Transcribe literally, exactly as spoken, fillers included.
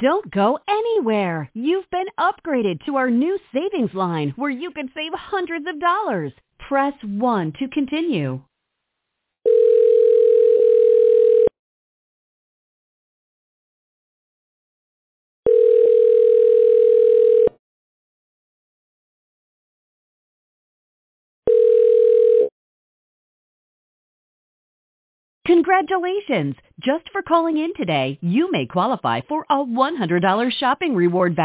Don't go anywhere. You've been upgraded to our new savings line where you can save hundreds of dollars. Press one to continue. Congratulations! Just for calling in today, you may qualify for a one hundred dollars shopping reward voucher.